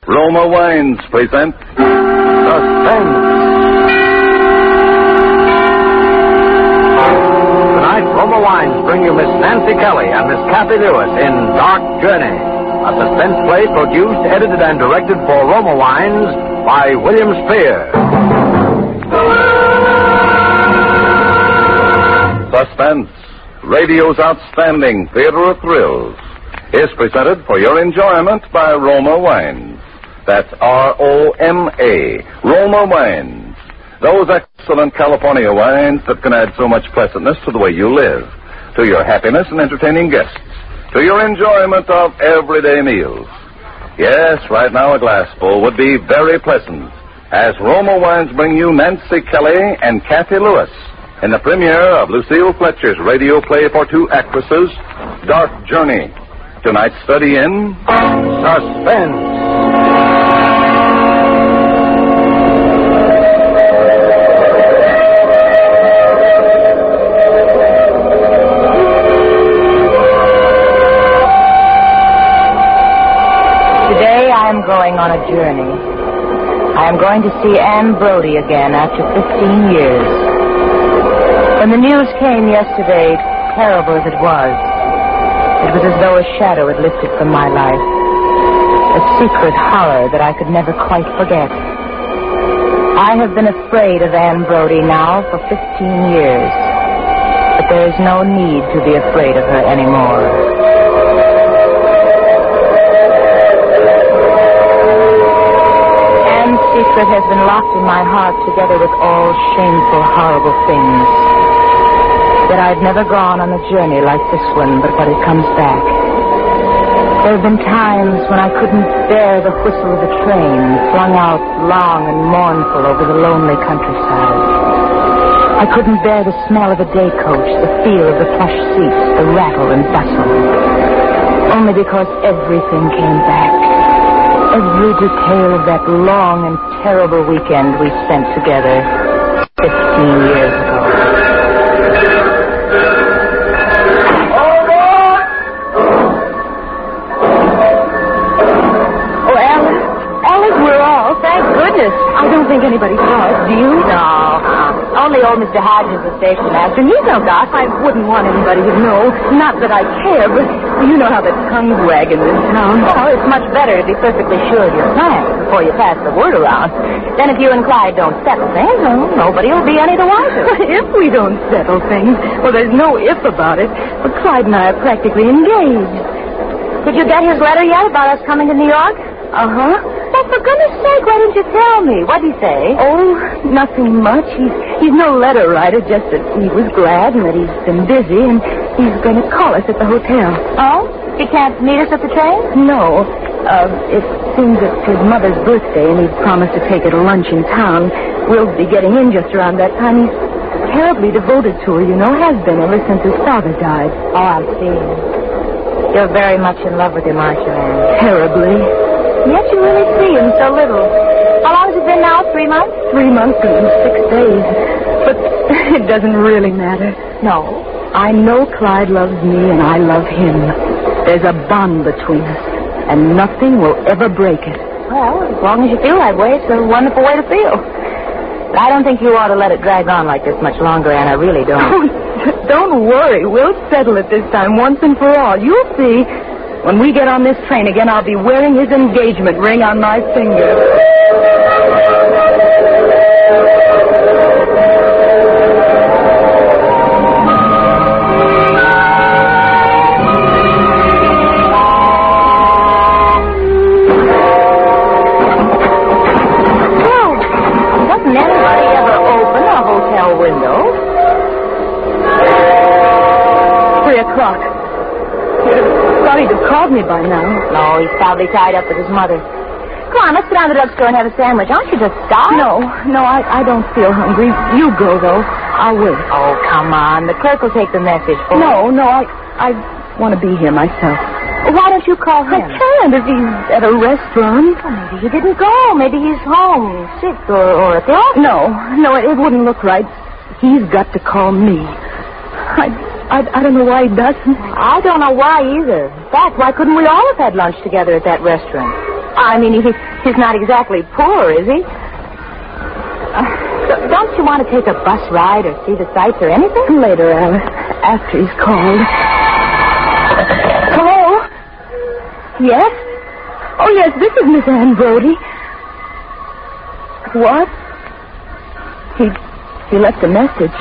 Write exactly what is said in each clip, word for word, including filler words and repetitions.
Roma Wines present Suspense. Tonight, Roma Wines bring you Miss Nancy Kelly and Miss Kathy Lewis in Dark Journey, a suspense play produced, edited, and directed for Roma Wines by William Spear. Suspense, radio's outstanding theater of thrills, is presented for your enjoyment by Roma Wines. That's R O M A, Roma Wines. Those excellent California wines that can add so much pleasantness to the way you live, to your happiness in entertaining guests, to your enjoyment of everyday meals. Yes, right now a glassful would be very pleasant, as Roma Wines bring you Nancy Kelly and Kathy Lewis in the premiere of Lucille Fletcher's radio play for two actresses, Dark Journey. Tonight's study in Suspense. I am going on a journey. I am going to see Anne Brodie again after fifteen years. When the news came yesterday, terrible as it was, it was as though a shadow had lifted from my life. A secret horror that I could never quite forget. I have been afraid of Anne Brodie now for fifteen years. But there is no need to be afraid of her anymore. Secret has been locked in my heart together with all shameful, horrible things. That I've never gone on a journey like this one, but when it comes back. There have been times when I couldn't bear the whistle of the train, flung out long and mournful over the lonely countryside. I couldn't bear the smell of a day coach, the feel of the plush seats, the rattle and bustle. Only because everything came back. Every detail of that long and terrible weekend we spent together fifteen years ago. Oh, Alice. Alice, we're all. Thank goodness. I don't think anybody saw us, do you? No. Only old Mister Hodges, the station master. And he's no doc. I wouldn't want anybody to know. Not that I care, but you know how the tongues wag in this town. Oh, it's much better to be perfectly sure of your plan before you pass the word around. Then if you and Clyde don't settle things, well, nobody will be any the wiser. If we don't settle things, well, there's no if about it. But Clyde and I are practically engaged. Did you get his letter yet about us coming to New York? Uh-huh. Well, for goodness sake, why didn't you tell me? What'd he say? Oh, nothing much. He's, he's no letter writer, just that he was glad and that he's been busy, and he's going to call us at the hotel. Oh? He can't meet us at the train? No. Uh, it seems it's his mother's birthday, and he's promised to take her to lunch in town. We'll be getting in just around that time. He's terribly devoted to her, you know, has been ever since his father died. Oh, I see. You're very much in love with him, aren't you, Anne? Terribly. Yet you really see him so little. How long has it been now? Three months? Three months and six days. But it doesn't really matter. No. I know Clyde loves me and I love him. There's a bond between us, and nothing will ever break it. Well, as long as you feel that way, it's a wonderful way to feel. But I don't think you ought to let it drag on like this much longer, Anne. I really don't. Oh, don't worry. We'll settle it this time once and for all. You'll see. When we get on this train again, I'll be wearing his engagement ring on my finger. He'd have called me by now. No, he's probably tied up with his mother. Come on, let's go down to the drugstore and have a sandwich. Aren't you just starved? No, no, I, I don't feel hungry. You go, though. I'll wait. Oh, come on. The clerk will take the message for No, no, I I want to be here myself. Why don't you call him? I can't if he's at a restaurant. Well, maybe he didn't go. Maybe he's home, sick, or, or at the office. No, no, it, it wouldn't look right. He's got to call me. I, I, I don't know why he doesn't. I don't know why either. In fact, why couldn't we all have had lunch together at that restaurant? I mean, he, he's not exactly poor, is he? Uh, so don't you want to take a bus ride or see the sights or anything? Later, Alice. After he's called. Hello? Yes? Oh, yes, this is Miss Ann Brody. What? He, he left a message.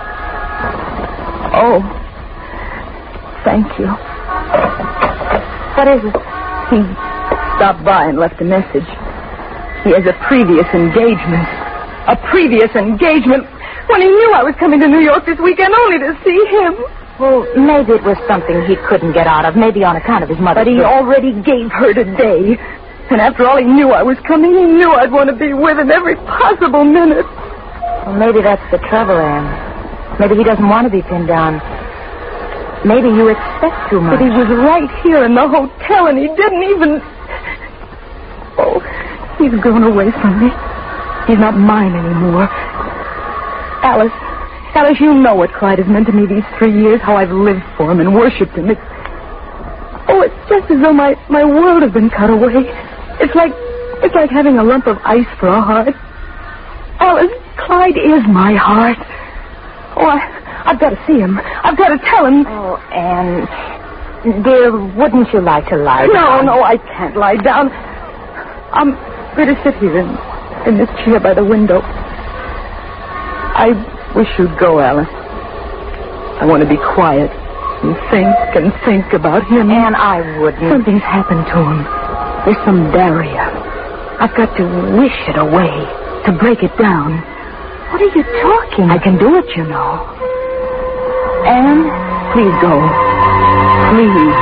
Oh. Thank you. What is it? He stopped by and left a message. He has a previous engagement. A previous engagement when he knew I was coming to New York this weekend only to see him. Well, maybe it was something he couldn't get out of, maybe on account of his mother. But he already gave her today. And after all he knew I was coming, he knew I'd want to be with him every possible minute. Well, maybe that's the trouble, Anne. Maybe he doesn't want to be pinned down. Maybe you expect too much. But he was right here in the hotel, and he didn't even... Oh, he's gone away from me. He's not mine anymore. Alice, Alice, you know what Clyde has meant to me these three years, how I've lived for him and worshipped him. It's... Oh, it's just as though my, my world has been cut away. It's like, it's like having a lump of ice for a heart. Alice, Clyde is my heart. Oh, I, I've got to see him. I've got to tell him. Oh, Anne, dear, wouldn't you like to lie down? No, no, I can't lie down. I'm going to sit here in, in this chair by the window. I wish you'd go, Alice. I want to be quiet and think and think about him. Anne, I wouldn't. Something's happened to him. There's some barrier. I've got to wish it away, to break it down. What are you talking? I can do it, you know. Anne, please go. Please.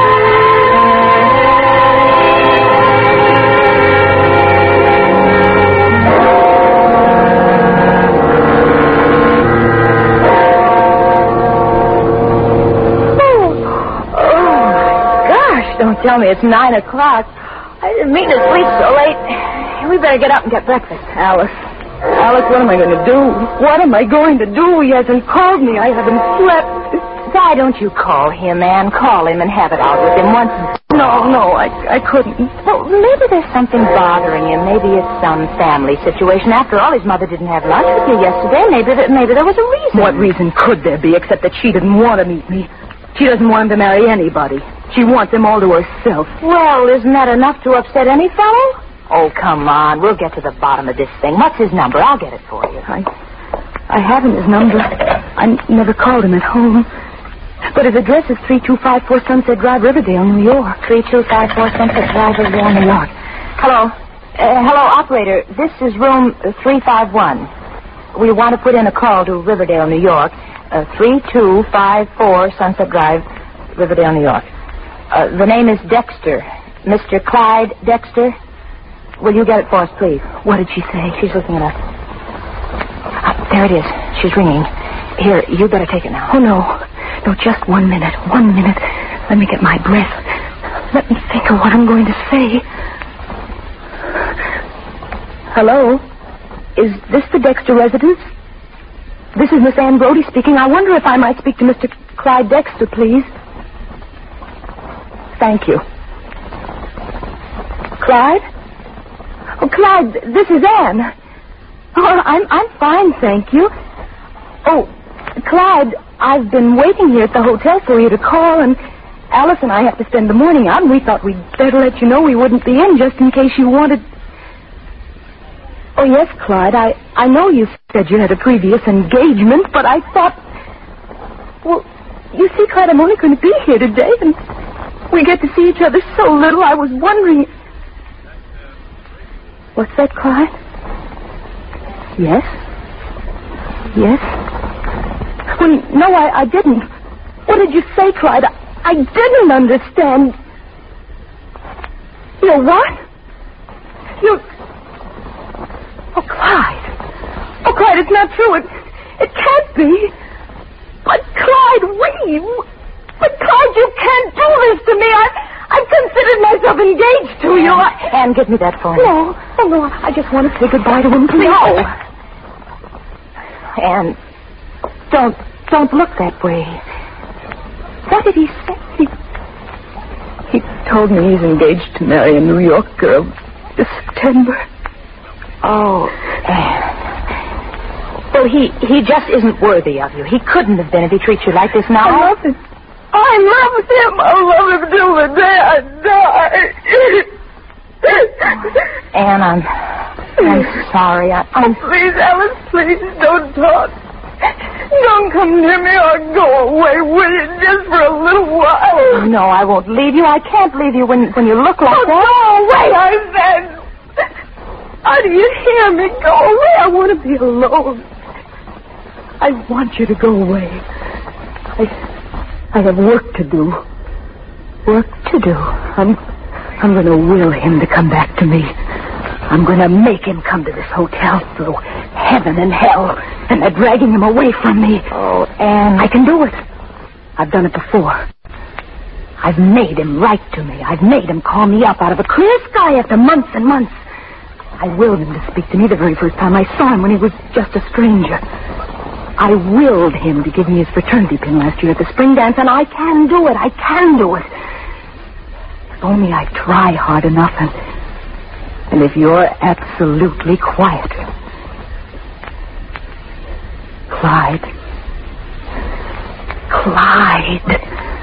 Oh, oh my gosh, don't tell me it's nine o'clock. I didn't mean to sleep so late. We better get up and get breakfast. Alice. Alice, what am I going to do? What am I going to do? He hasn't called me. I haven't slept. Why don't you call him, Anne? Call him and have it out with him once. No, no, I, I couldn't. Well, maybe there's something bothering him. Maybe it's some family situation. After all, his mother didn't have lunch with you yesterday. Maybe that, maybe there was a reason. What reason could there be except that she didn't want to meet me? She doesn't want him to marry anybody. She wants them all to herself. Well, isn't that enough to upset any fellow? Oh, come on. We'll get to the bottom of this thing. What's his number? I'll get it for you. I I haven't his number. I n- never called him at home. But his address is three two five four Sunset Drive, Riverdale, New York. three two five four Sunset Drive, Riverdale, New York. Hello. Uh, hello, operator. This is room three five one. We want to put in a call to Riverdale, New York. Uh, three two five four Sunset Drive, Riverdale, New York. Uh, the name is Dexter. Mister Clyde Dexter. Will you get it for us, please? What did she say? She's looking it up. Uh, there it is. She's ringing. Here, you better take it now. Oh, no. No, just one minute. One minute. Let me get my breath. Let me think of what I'm going to say. Hello? Is this the Dexter residence? This is Miss Ann Brody speaking. I wonder if I might speak to Mister Clyde Dexter, please. Thank you. Clyde? Oh, Clyde, this is Anne. Oh, I'm I'm fine, thank you. Oh, Clyde, I've been waiting here at the hotel for you to call, and Alice and I have to spend the morning out, and we thought we'd better let you know we wouldn't be in just in case you wanted... Oh, yes, Clyde, I, I know you said you had a previous engagement, but I thought... Well, you see, Clyde, I'm only going to be here today, and we get to see each other so little, I was wondering... What's that, Clyde? Yes? Yes? Well, no, I, I didn't. What did you say, Clyde? I, I didn't understand. You're what? You're... Oh, Clyde. Oh, Clyde, it's not true. It, it can't be. But, Clyde, wait. But, Clyde, you can't do this to me. I... I've considered myself engaged to you. I... Anne, give me that phone. No. Oh, no. I just want to say goodbye to him, please. No. Anne, don't, don't look that way. What did he say? He, He told me he's engaged to marry a New York girl this September. Oh, Anne. Well, he, he just isn't worthy of you. He couldn't have been if he treats you like this now. I love him. I love him. I love him till the day I die. Anne, I'm, I'm sorry. I, I'm... Oh, please, Alice, please, don't talk. Don't come near me or go away, will you, just for a little while? No, I won't leave you. I can't leave you when, when you look like oh, that. Go away, I said. How do you hear me? Go away. I want to be alone. I want you to go away. I, I have work to do. Work to do? I'm, I'm going to will him to come back to me. I'm going to make him come to this hotel through heaven and hell, and they're dragging him away from me. Oh, Anne. I can do it. I've done it before. I've made him write to me. I've made him call me up out of a clear sky after months and months. I willed him to speak to me the very first time I saw him when he was just a stranger. I willed him to give me his fraternity pin last year at the spring dance, and I can do it. I can do it. If only I try hard enough, and, and if you're absolutely quiet. Clyde. Clyde.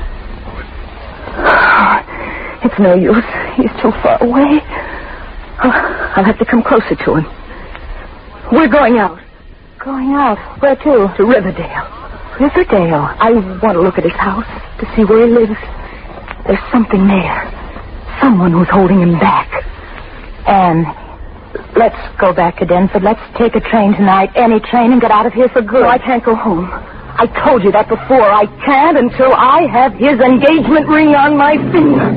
It's no use. He's too far away. I'll have to come closer to him. We're going out. Going out? Where to? To Riverdale. Riverdale? I want to look at his house to see where he lives. There's something there. Someone who's holding him back. Anne, let's go back to Denford. Let's take a train tonight, any train, and get out of here for good. No, I can't go home. I told you that before. I can't until I have his engagement ring on my finger.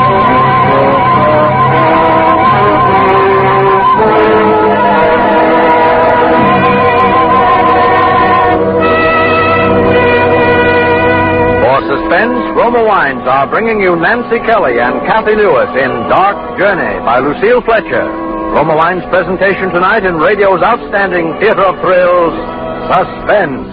Suspense, Roma Wines are bringing you Nancy Kelly and Kathy Lewis in Dark Journey by Lucille Fletcher. Roma Wines' presentation tonight in radio's outstanding theater of thrills, Suspense.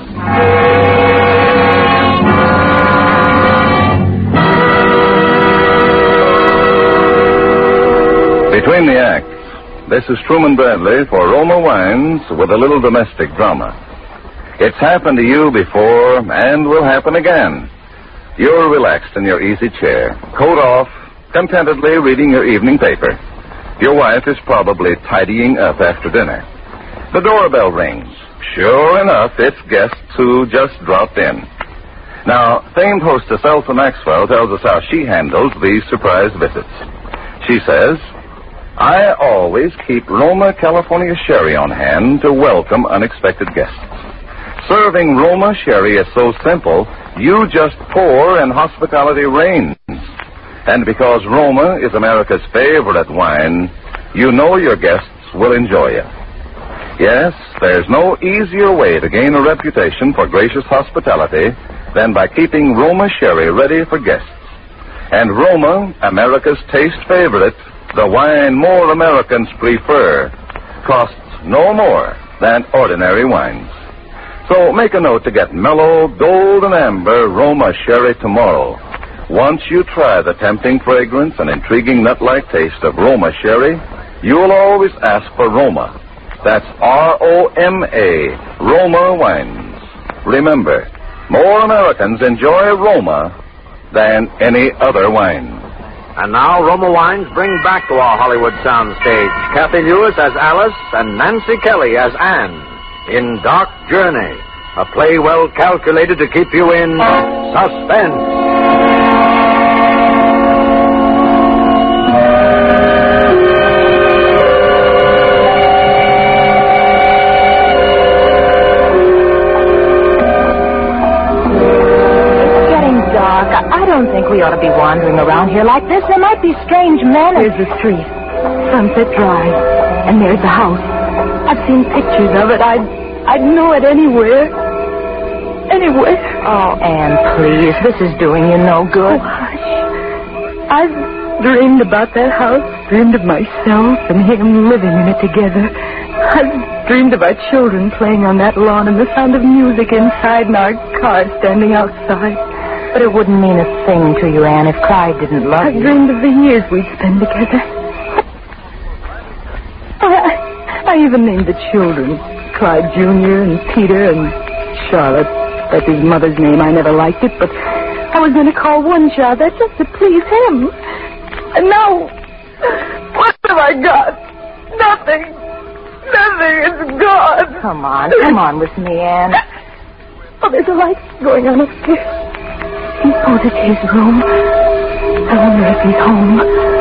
Between the acts, this is Truman Bradley for Roma Wines with a little domestic drama. It's happened to you before and will happen again. You're relaxed in your easy chair, coat off, contentedly reading your evening paper. Your wife is probably tidying up after dinner. The doorbell rings. Sure enough, it's guests who just dropped in. Now, famed hostess Elsa Maxwell tells us how she handles these surprise visits. She says, I always keep Roma California Sherry on hand to welcome unexpected guests. Serving Roma Sherry is so simple, you just pour and hospitality reigns. And because Roma is America's favorite wine, you know your guests will enjoy it. Yes, there's no easier way to gain a reputation for gracious hospitality than by keeping Roma Sherry ready for guests. And Roma, America's taste favorite, the wine more Americans prefer, costs no more than ordinary wines. So make a note to get mellow, golden amber Roma Sherry tomorrow. Once you try the tempting fragrance and intriguing nut-like taste of Roma Sherry, you'll always ask for Roma. That's R O M A, Roma Wines. Remember, more Americans enjoy Roma than any other wine. And now Roma Wines bring back to our Hollywood soundstage Kathy Lewis as Alice and Nancy Kelly as Anne in Dark Journey, a play well calculated to keep you in suspense. It's getting dark. I I don't think we ought to be wandering around here like this. There might be strange men. There's the street, Sunset Drive, and there's the house. I've seen pictures of it. I'd, I'd know it anywhere. Anywhere. Oh, Anne, please. This is doing you no good. Oh, hush. I've dreamed about that house, dreamed of myself and him living in it together. I've dreamed of our children playing on that lawn and the sound of music inside and our car standing outside. But it wouldn't mean a thing to you, Anne, if Clyde didn't love I you. I dreamed of the years we'd spend together. I, I even named the children. Clyde Junior and Peter and Charlotte. That's his mother's name. I never liked it, but I was going to call one child that just to please him. And now, what have I got? Nothing. Nothing is gone. Come on, come on with me, Anne. Oh, there's a light going on upstairs. Suppose it's his room. I wonder if he's home.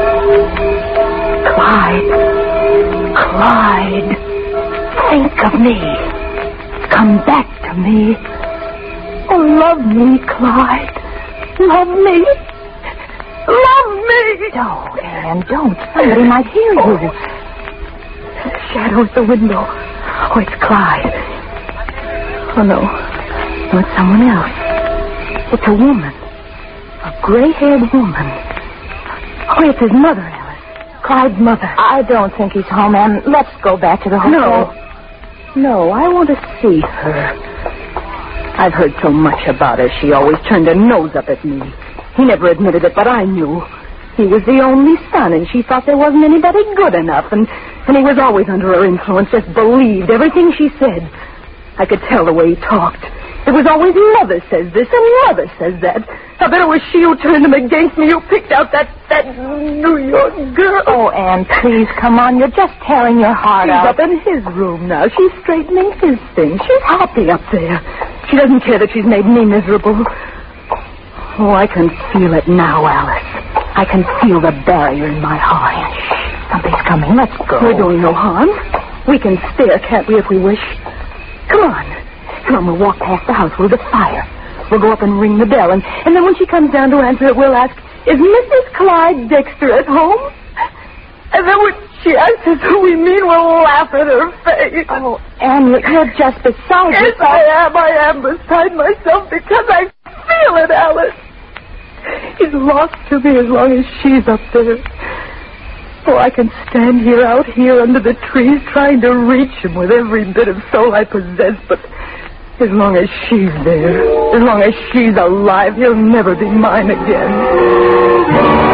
Clyde. Clyde. Think of me. Come back to me. Oh, love me, Clyde. Love me. Love me. Don't, Anne, don't. Somebody might hear you. The shadow at the window. Oh, it's Clyde. Oh, no. No, it's someone else. It's a woman. A gray-haired woman. Oh, it's his mother, Alice. Clyde's mother. I don't think he's home, Anne. Let's go back to the hotel. No. No, I want to see her. I've heard so much about her. She always turned her nose up at me. He never admitted it, but I knew. He was the only son, and she thought there wasn't anybody good enough, and, and he was always under her influence, just believed everything she said. I could tell the way he talked. It was always mother says this and mother says that. I bet it was she who turned him against me, who picked out that, that New York girl. Oh, Anne, please, come on. You're just tearing your heart She's out. up in his room now. She's straightening his things. She's happy up there. She doesn't care that she's made me miserable. Oh, I can feel it now, Alice. I can feel the barrier in my heart. Something's coming. Let's go. We're doing no harm. We can stare, can't we, if we wish? Come on. Come on, we'll walk past the house. We'll fire. We'll go up and ring the bell, and, and then when she comes down to answer it, we'll ask, is Missus Clyde Dexter at home? And then when she answers who we mean, we'll laugh at her face. Oh, Anne, you're just beside Yes, yourself. I am. I am beside myself because I feel it, Alice. He's lost to me as long as she's up there. Oh, I can stand here, out here under the trees, trying to reach him with every bit of soul I possess, but as long as she's there, as long as she's alive, he'll never be mine again.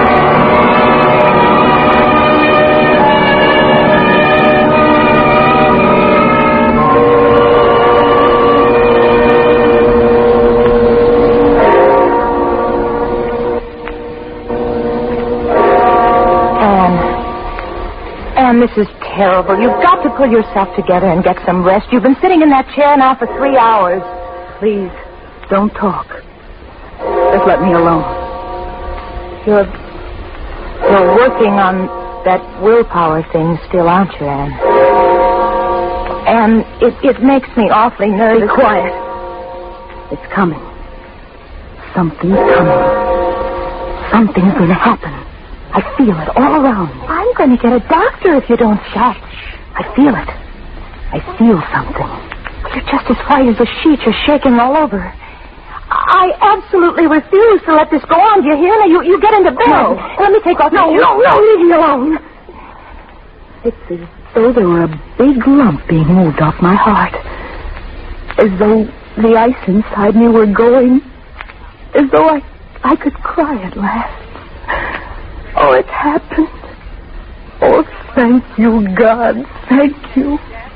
This is terrible. You've got to pull yourself together and get some rest. You've been sitting in that chair now for three hours. Please, don't talk. Just let me alone. You're, you're working on that willpower thing still, aren't you, Anne? And it, it makes me awfully nervous. Be quiet. It's coming. Something's coming. Something's going to happen. I feel it all around me. I'm going to get a doctor if you don't shut. I feel it. I feel something. You're just as white as a sheet. You're shaking all over. I absolutely refuse to let this go on. Do you hear me? You, you get into bed. No. Let me take off No, your no, no, leave me alone. It's as though there were a big lump being moved off my heart. As though the ice inside me were going. As though I, I could cry at last. Oh, it happened. Oh, thank you, God. Thank you.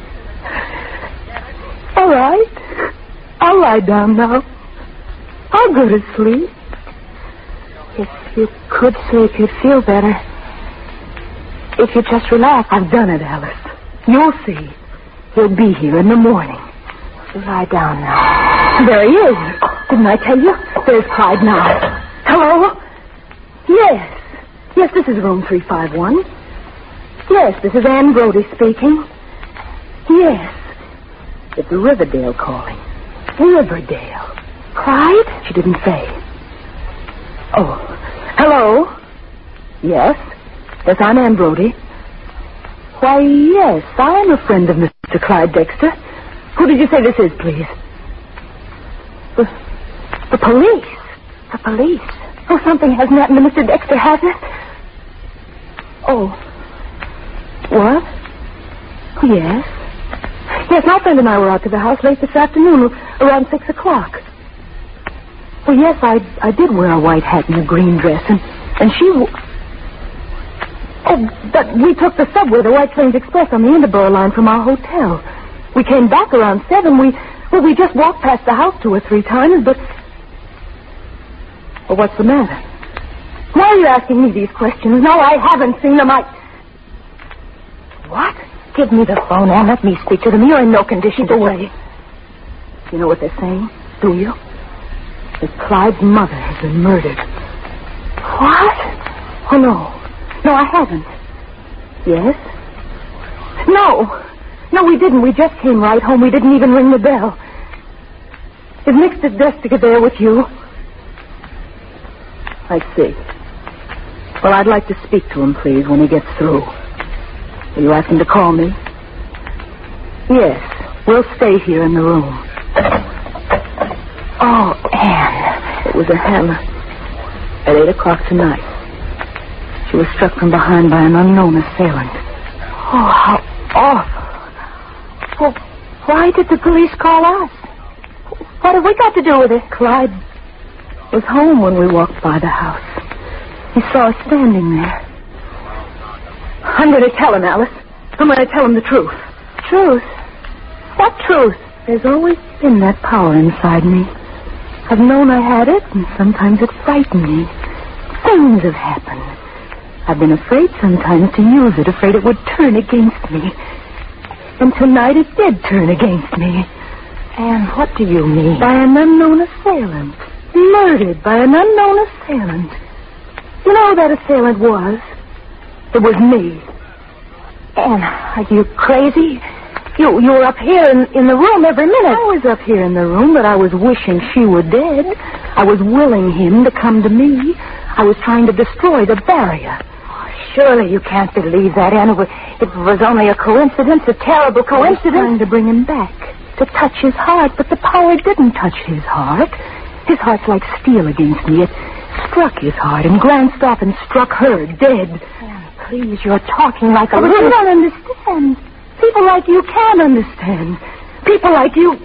All right. I'll lie down now. I'll go to sleep. If you could sleep, you'd feel better. If you just relax. I've done it, Alice. You'll see. He'll be here in the morning. Lie down now. There he is. Didn't I tell you? There's Clyde now. Hello? Yes. Yes, this is room three five one. Yes, this is Anne Brody speaking. Yes. It's Riverdale calling. Riverdale. Clyde? She didn't say. Oh. Hello? Yes? Yes, I'm Anne Brody. Why, yes, I am a friend of Mister Clyde Dexter. Who did you say this is, please? The, the police. The police. Oh, something hasn't happened to Mister Dexter, has it? Oh. What? Yes. Yes, my friend and I were out to the house late this afternoon, around six o'clock. Well, yes, I I did wear a white hat and a green dress, and, and she... W- oh, but we took the subway, the White Plains Express, on the Interborough line from our hotel. We came back around seven. We, well, we just walked past the house two or three times, but... Well, what's the matter? Why are you asking me these questions? No, I haven't seen them. I... What? Give me the phone, Anne. Let me speak to them. You're in no condition to... Away. You know what they're saying, do you? That Clyde's mother has been murdered. What? Oh, no. No, I haven't. Yes? No. No, we didn't. We just came right home. We didn't even ring the bell. Is Mister Destiger there with you? I see. Well, I'd like to speak to him, please, when he gets through. Will you ask him to call me? Yes. We'll stay here in the room. Oh, Anne. It was a hammer. At eight o'clock tonight. She was struck from behind by an unknown assailant. Oh, how awful. Well, why did the police call us? What have we got to do with it? Clyde was home when we walked by the house. He saw us standing there. I'm going to tell him, Alice. I'm going to tell him the truth. Truth? What truth? There's always been that power inside me. I've known I had it, and sometimes it frightened me. Things have happened. I've been afraid sometimes to use it, afraid it would turn against me. And tonight it did turn against me. And what do you mean? By an unknown assailant. Murdered by an unknown assailant. You know who that assailant was? It was me. Anne, are you crazy? You you were up here in, in the room every minute. I was up here in the room, but I was wishing she were dead. I was willing him to come to me. I was trying to destroy the barrier. Oh, surely you can't believe that, Anne. It was, it was only a coincidence, a terrible coincidence. I was trying to bring him back, to touch his heart, but the power didn't touch his heart. His heart's like steel against me. It struck his heart and glanced off and struck her dead. Anne, please, you're talking like a... But you don't understand. People like you can understand. People like you...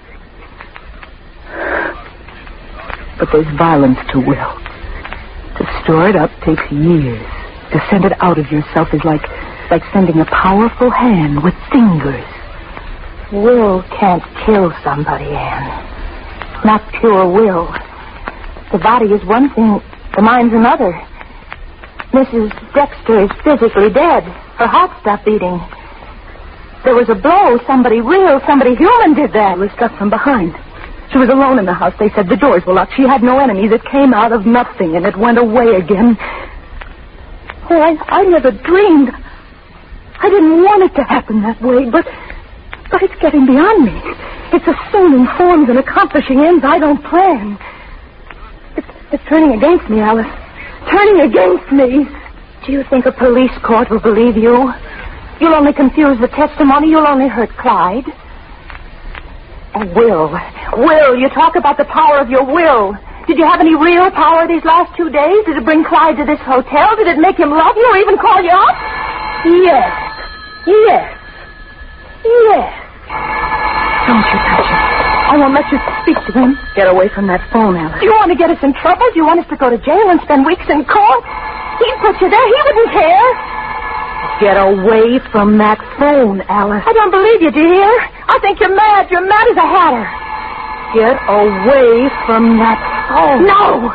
But there's violence to will. To store it up takes years. To send it out of yourself is like, like sending a powerful hand with fingers. Will can't kill somebody, Anne. Not pure will. The body is one thing, the mind's another. Missus Dexter is physically dead. Her heart stopped beating. There was a blow. Somebody real, somebody human did that. She was struck from behind. She was alone in the house. They said the doors were locked. She had no enemies. It came out of nothing, and it went away again. Oh, I, I never dreamed. I didn't want it to happen that way, but... But it's getting beyond me. It's assuming forms and accomplishing ends I don't plan. It's, it's turning against me, Alice. Turning against me. Do you think a police court will believe you? You'll only confuse the testimony. You'll only hurt Clyde. Oh, will. Will, you talk about the power of your will. Did you have any real power these last two days? Did it bring Clyde to this hotel? Did it make him love you or even call you up? Yes. Yes. Yes. Don't you touch him. I won't let you speak to him. Get away from that phone, Alice. Do you want to get us in trouble? Do you want us to go to jail and spend weeks in court? He'd put you there. He wouldn't care. Get away from that phone, Alice. I don't believe you, do you hear? I think you're mad. You're mad as a hatter. Get away from that phone. No!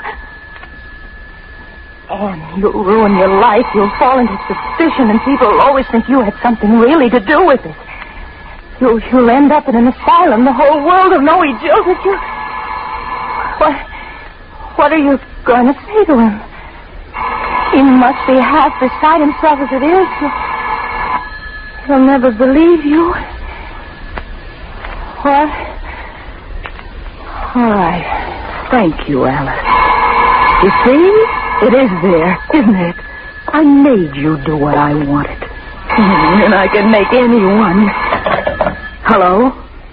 Anne, you'll ruin your life. You'll fall into suspicion, and people will always think you had something really to do with it. You'll, you'll end up in an asylum. The whole world will know he jilted you. What, what are you going to say to him? He must be half beside himself as it is. He'll never believe you. What? All right. Thank you, Alice. You see? It is there, isn't it? I made you do what I wanted. And I can make anyone. Hello?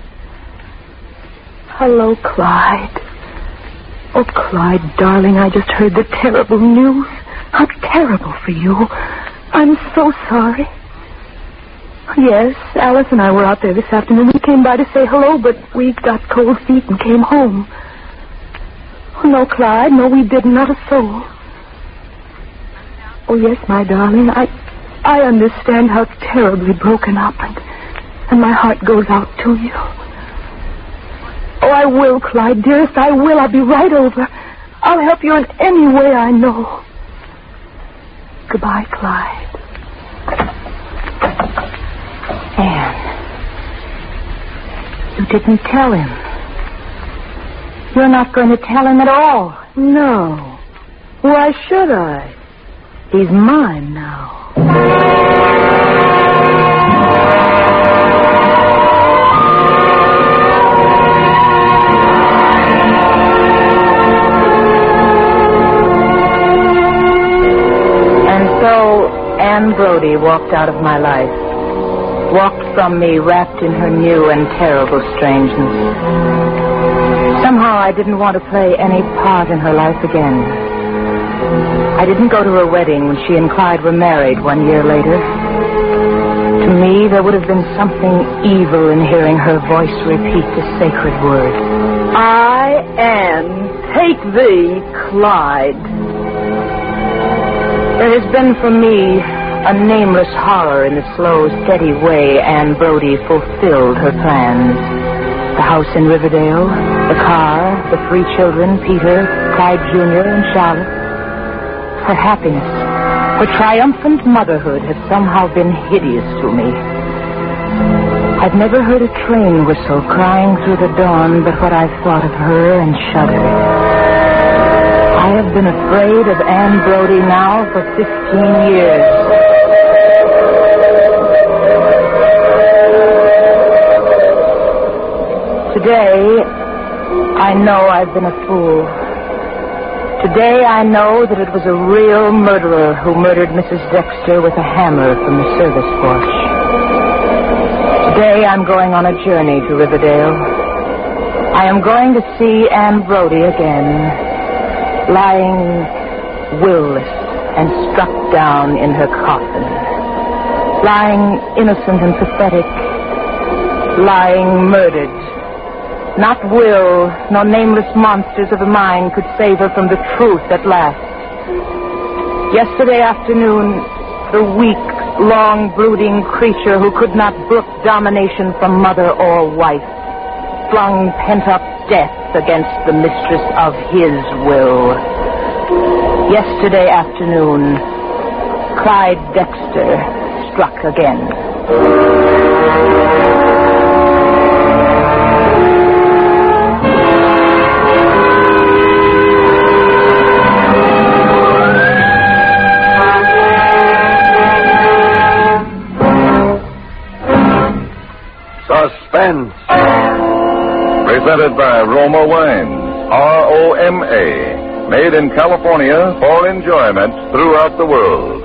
Hello, Clyde. Oh, Clyde, darling, I just heard the terrible news. How terrible for you. I'm so sorry. Yes, Alice and I were out there this afternoon. We came by to say hello, but we got cold feet and came home. Oh, no, Clyde. No, we didn't. Not a soul. Oh, yes, my darling. I I understand how terribly broken up, and, and my heart goes out to you. Oh, I will, Clyde, dearest. I will. I'll be right over. I'll help you in any way I know. Goodbye, Clyde. Anne, you didn't tell him. You're not going to tell him at all. No. Why should I? He's mine now. And so Anne Brodie walked out of my life. Walked from me wrapped in her new and terrible strangeness. Somehow I didn't want to play any part in her life again. I didn't go to her wedding when she and Clyde were married one year later. To me, there would have been something evil in hearing her voice repeat the sacred word. I, Anne, take thee, Clyde. There has been for me a nameless horror in the slow, steady way Anne Brodie fulfilled her plans. The house in Riverdale, the car, the three children, Peter, Clyde Junior, and Charlotte. Her happiness, her triumphant motherhood have somehow been hideous to me. I've never heard a train whistle crying through the dawn but what I've thought of her and shuddered. I have been afraid of Anne Brodie now for fifteen years. Today, I know I've been a fool. Today, I know that it was a real murderer who murdered Missus Dexter with a hammer from the service porch. Today, I'm going on a journey to Riverdale. I am going to see Anne Brodie again, lying will-less and struck down in her coffin. Lying innocent and pathetic. Lying murdered. Not will, nor nameless monsters of the mind could save her from the truth at last. Yesterday afternoon, the weak, long, brooding creature who could not brook domination from mother or wife flung pent-up death against the mistress of his will. Yesterday afternoon, Clyde Dexter struck again. Suspense. Presented by Roma Wines, R O M A, made in California for enjoyment throughout the world.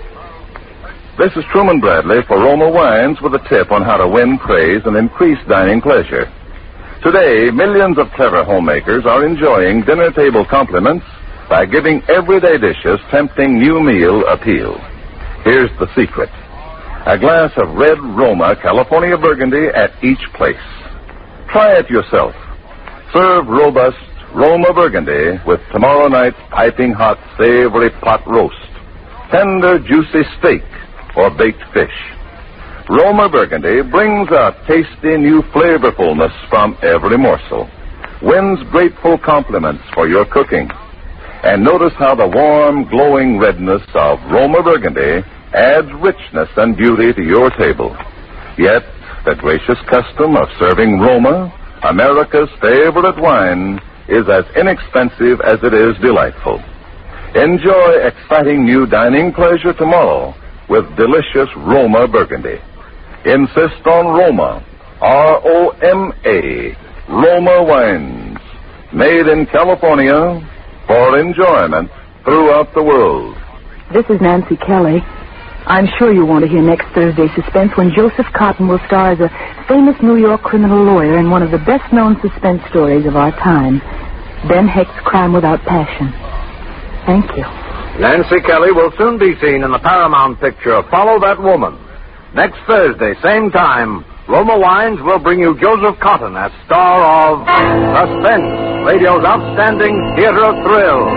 This is Truman Bradley for Roma Wines with a tip on how to win praise and increase dining pleasure. Today, millions of clever homemakers are enjoying dinner table compliments by giving everyday dishes tempting new meal appeal. Here's the secret. A glass of red Roma California Burgundy at each place. Try it yourself. Serve robust Roma Burgundy with tomorrow night's piping hot, savory pot roast, tender, juicy steak, or baked fish. Roma Burgundy brings a tasty new flavorfulness from every morsel. Wins grateful compliments for your cooking. And notice how the warm, glowing redness of Roma Burgundy adds richness and beauty to your table. Yet, the gracious custom of serving Roma, America's favorite wine, is as inexpensive as it is delightful. Enjoy exciting new dining pleasure tomorrow with delicious Roma Burgundy. Insist on Roma, R O M A, Roma Wines, made in California for enjoyment throughout the world. This is Nancy Kelly. I'm sure you want to hear next Thursday's Suspense when Joseph Cotton will star as a famous New York criminal lawyer in one of the best-known suspense stories of our time, Ben Hecht's Crime Without Passion. Thank you. Nancy Kelly will soon be seen in the Paramount picture Follow That Woman. Next Thursday, same time, Roma Wines will bring you Joseph Cotton as star of Suspense. radio's outstanding theater of thrills.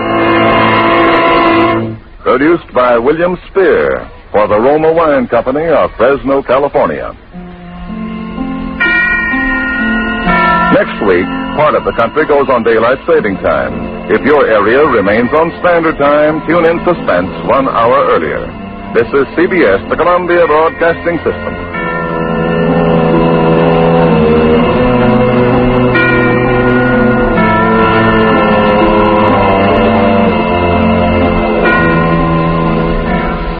Produced by William Spear for the Roma Wine Company of Fresno, California. Next week, part of the country goes on daylight saving time. If your area remains on standard time, tune in Suspense one hour earlier. This is C B S, the Columbia Broadcasting System.